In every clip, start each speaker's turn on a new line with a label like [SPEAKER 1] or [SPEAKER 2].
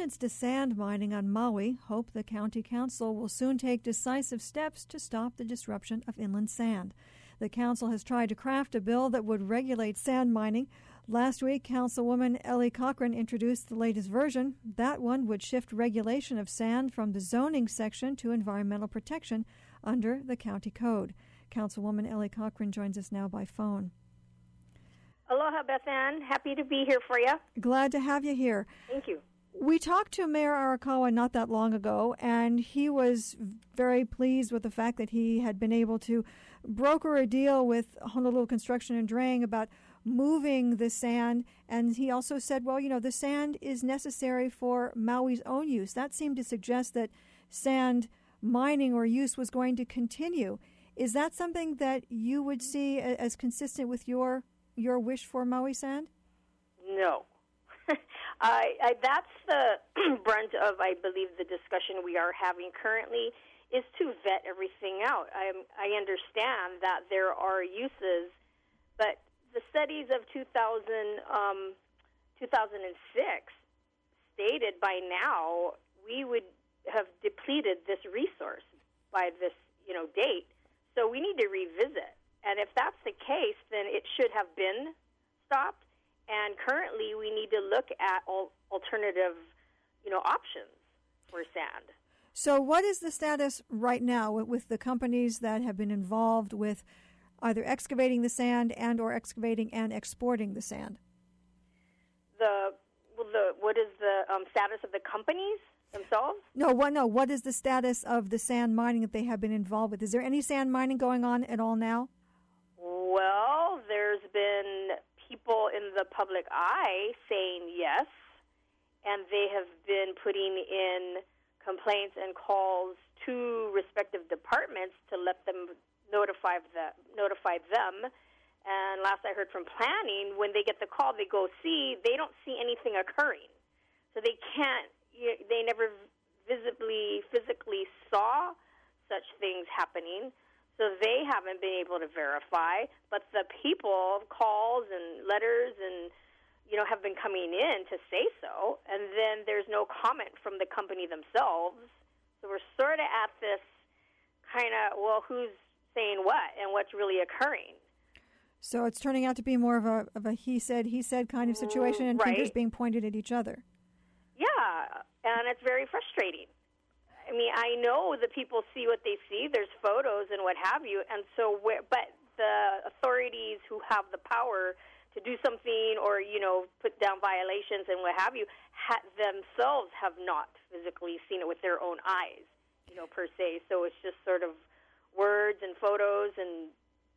[SPEAKER 1] resistance to sand mining on Maui hope the county council will soon take decisive steps to stop the disruption of inland sand. The council has tried to craft a bill that would regulate sand mining. Last week, Councilwoman Ellie Cochran introduced the latest version. That one would shift regulation of sand from the zoning section to environmental protection under the county code. Councilwoman Ellie Cochran joins us now by phone.
[SPEAKER 2] Aloha, Beth Ann. Happy to be here for you.
[SPEAKER 1] Glad to have you here.
[SPEAKER 2] Thank you.
[SPEAKER 1] We talked to Mayor Arakawa not that long ago, and he was very pleased with the fact that he had been able to broker a deal with Honolulu Construction and Draying about moving the sand. And he also said, well, the sand is necessary for Maui's own use. That seemed to suggest that sand mining or use was going to continue. Is that something that you would see as consistent with your wish for Maui sand?
[SPEAKER 2] No. That's the brunt of, I believe, the discussion we are having currently is to vet everything out. I understand that there are uses, but the studies of 2006 stated by now we would have depleted this resource by this, date. So we need to revisit. And if that's the case, then it should have been stopped. And currently, we need to look at alternative, options for sand.
[SPEAKER 1] So what is the status right now with the companies that have been involved with either excavating the sand and or excavating and exporting the sand?
[SPEAKER 2] What is the status of the companies themselves?
[SPEAKER 1] No. What is the status of the sand mining that they have been involved with? Is there any sand mining going on at all now?
[SPEAKER 2] Well, there's been people in the public eye saying yes, and they have been putting in complaints and calls to respective departments to let them notify them. And last I heard from planning, when they get the call, they go see, they don't see anything occurring. So they never physically saw such things happening. So they haven't been able to verify, but the people, calls and letters and, have been coming in to say so, and then there's no comment from the company themselves. So we're sort of at this kind of, who's saying what and what's really occurring.
[SPEAKER 1] So it's turning out to be more of a he said kind of situation, and fingers being pointed at each other.
[SPEAKER 2] Yeah, and it's very frustrating. I mean, I know the people see what they see. There's photos and what have you, and so but the authorities who have the power to do something or put down violations and what have you themselves have not physically seen it with their own eyes, per se. So it's just sort of words and photos, and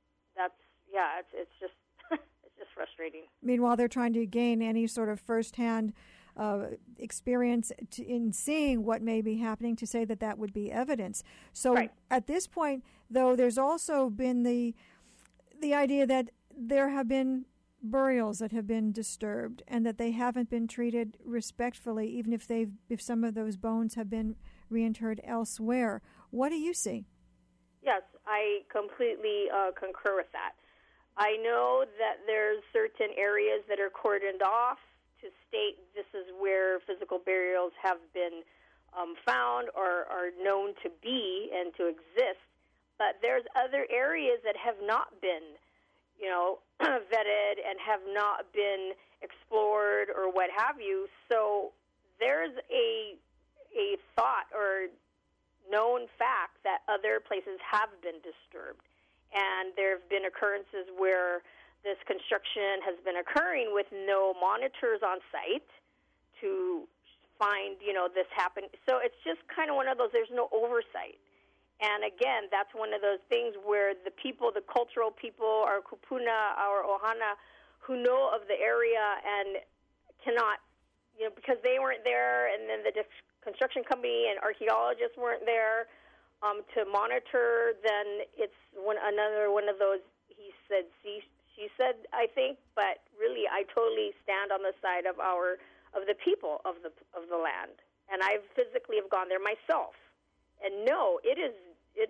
[SPEAKER 2] it's just it's just frustrating.
[SPEAKER 1] Meanwhile, they're trying to gain any sort of firsthand experience in seeing what may be happening to say that would be evidence. So At this point, though, there's also been the idea that there have been burials that have been disturbed and that they haven't been treated respectfully, even if some of those bones have been reinterred elsewhere. What do you see?
[SPEAKER 2] Yes, I completely concur with that. I know that there's certain areas that are cordoned off to state this is where physical burials have been found or are known to be and to exist. But there's other areas that have not been, vetted and have not been explored or what have you. So there's a thought or known fact that other places have been disturbed. And there have been occurrences where this construction has been occurring with no monitors on site to find, this happen. So it's just kind of one of those, there's no oversight. And again, that's one of those things where the people, the cultural people, our kupuna, our ohana, who know of the area and cannot, because they weren't there, and then the construction company and archaeologists weren't there to monitor, then it's another one of those, he said, she said, I think, but really I totally stand on the side of the people of the land. And I physically have gone there myself. And no, it is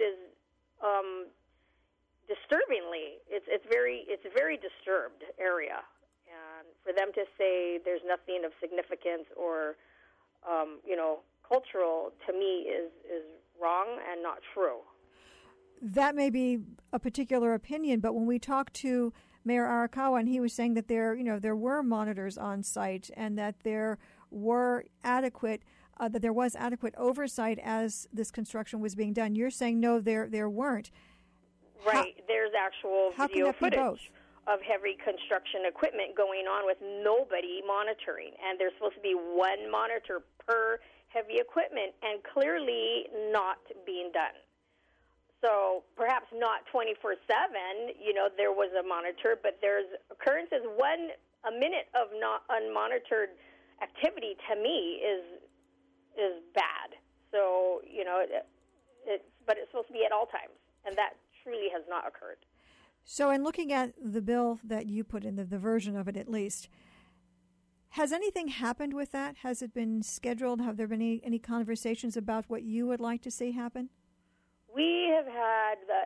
[SPEAKER 2] disturbingly, it's a very disturbed area. And for them to say there's nothing of significance or cultural, to me, is wrong and not true.
[SPEAKER 1] That may be a particular opinion, but when we talked to Mayor Arakawa, and he was saying that there were monitors on site and that there was adequate oversight as this construction was being done. You're saying no, there weren't.
[SPEAKER 2] Right. There's actual video footage of heavy construction equipment going on with nobody monitoring, and there's supposed to be one monitor per heavy equipment, and clearly not being done. So perhaps not 24/7, there was a monitor, but there's occurrences. A minute of not unmonitored activity, to me, is bad. So, but it's supposed to be at all times, and that truly has not occurred.
[SPEAKER 1] So in looking at the bill that you put in, the version of it at least, has anything happened with that? Has it been scheduled? Have there been any conversations about what you would like to see happen?
[SPEAKER 2] We have had the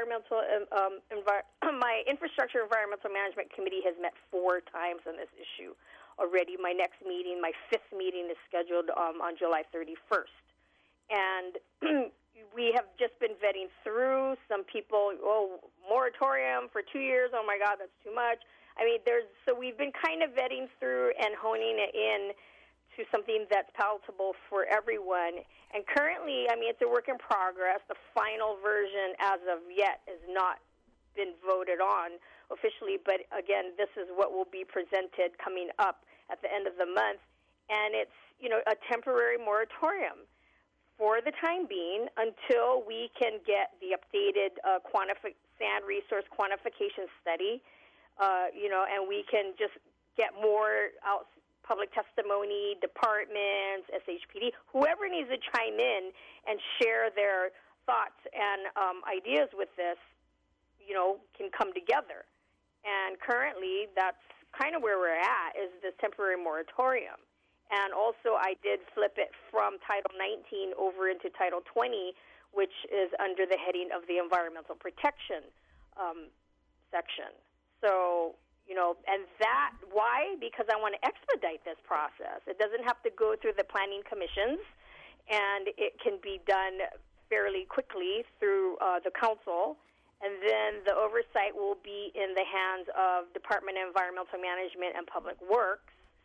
[SPEAKER 2] my Infrastructure Environmental Management Committee has met 4 times on this issue already. My next meeting, my 5th meeting, is scheduled on July 31st. And we have just been vetting through. Some people, moratorium for 2 years, oh my God, that's too much. I mean, so we've been kind of vetting through and honing it in to something that's palatable for everyone. And currently, it's a work in progress. The final version, as of yet, has not been voted on officially. But again, this is what will be presented coming up at the end of the month. And it's, a temporary moratorium for the time being until we can get the updated sand resource quantification study, and we can just get more public testimony, departments, SHPD, whoever needs to chime in and share their thoughts and ideas with this, can come together. And currently, that's kind of where we're at, is this temporary moratorium. And also, I did flip it from Title 19 over into Title 20, which is under the heading of the Environmental Protection section. So, and why? Because I want to expedite this process. It doesn't have to go through the planning commissions, and it can be done fairly quickly through the council. And then the oversight will be in the hands of Department of Environmental Management and Public Works.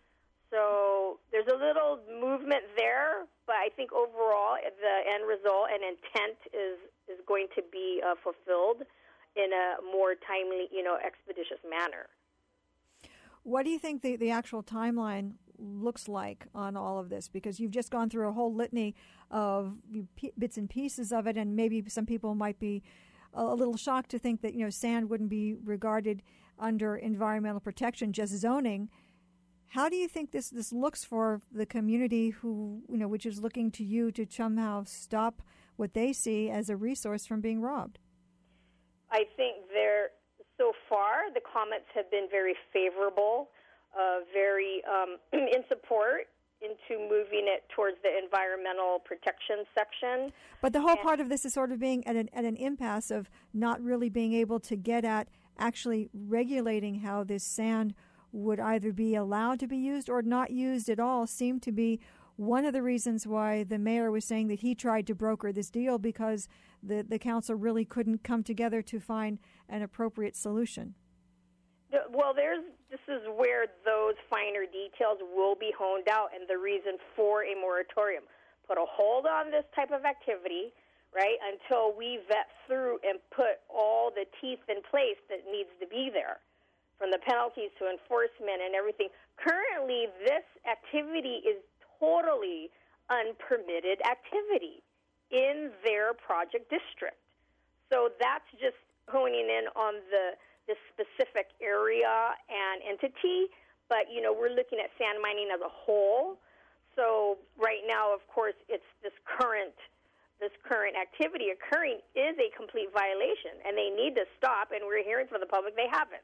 [SPEAKER 2] So there's a little movement there, but I think overall the end result and intent is going to be fulfilled in a more timely, expeditious manner.
[SPEAKER 1] What do you think the actual timeline looks like on all of this? Because you've just gone through a whole litany of bits and pieces of it, and maybe some people might be a little shocked to think that, sand wouldn't be regarded under environmental protection, just zoning. How do you think this looks for the community who, which is looking to you to somehow stop what they see as a resource from being robbed?
[SPEAKER 2] I think so far the comments have been very favorable, very in support into moving it towards the environmental protection section.
[SPEAKER 1] But the whole part of this is sort of being at an impasse of not really being able to get at actually regulating how this sand would either be allowed to be used or not used at all. Seemed to be one of the reasons why the mayor was saying that he tried to broker this deal, because the council really couldn't come together to find an appropriate solution.
[SPEAKER 2] Well, this is where those finer details will be honed out, and the reason for a moratorium. Put a hold on this type of activity, right, until we vet through and put all the teeth in place that needs to be there, from the penalties to enforcement and everything. Currently, this activity is totally unpermitted activity in their project district. So that's just honing in on this specific area and entity. But, we're looking at sand mining as a whole. So right now, of course, it's this current activity occurring is a complete violation, and they need to stop, and we're hearing from the public they haven't.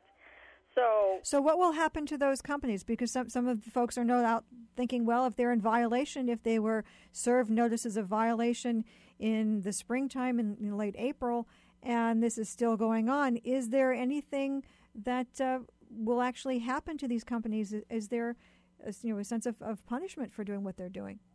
[SPEAKER 2] So
[SPEAKER 1] what will happen to those companies? Because some of the folks are no doubt thinking, well, if they're in violation, if they were served notices of violation in the springtime in late April, and this is still going on, is there anything that will actually happen to these companies? Is there a sense of punishment for doing what they're doing?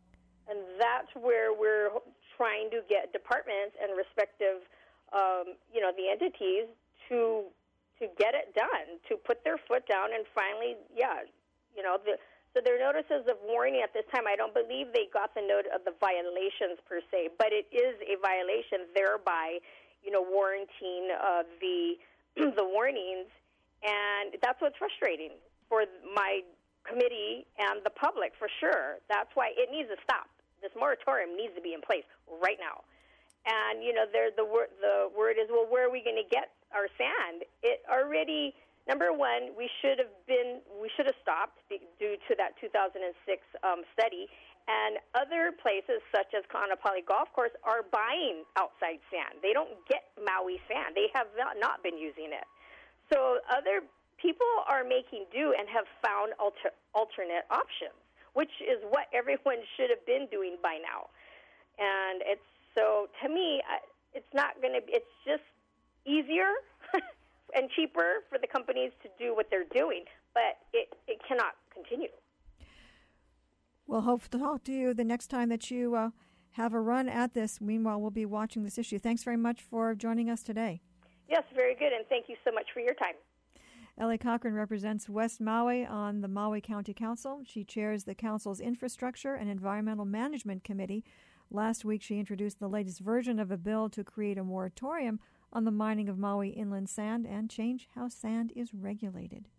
[SPEAKER 2] And that's where we're trying to get departments and respective, the entities to get it done, to put their foot down and finally, so their notices of warning at this time, I don't believe they got the note of the violations per se, but it is a violation, thereby, warranting the warnings, and that's what's frustrating for my committee and the public, for sure. That's why it needs to stop. This moratorium needs to be in place right now. And, the word is, well, where are we going to get our sand? It already, number one, we should have stopped due to that 2006 study. And other places, such as Kaanapali Golf Course, are buying outside sand. They don't get Maui sand. They have not been using it. So other people are making do and have found alternate options, which is what everyone should have been doing by now. And so to me, it's not going to. It's just easier and cheaper for the companies to do what they're doing, but it cannot continue.
[SPEAKER 1] We'll hope to talk to you the next time that you have a run at this. Meanwhile, we'll be watching this issue. Thanks very much for joining us today.
[SPEAKER 2] Yes, very good, and thank you so much for your time.
[SPEAKER 1] Ellie Cochran represents West Maui on the Maui County Council. She chairs the council's Infrastructure and Environmental Management Committee. Last week, she introduced the latest version of a bill to create a moratorium on the mining of Maui inland sand and change how sand is regulated.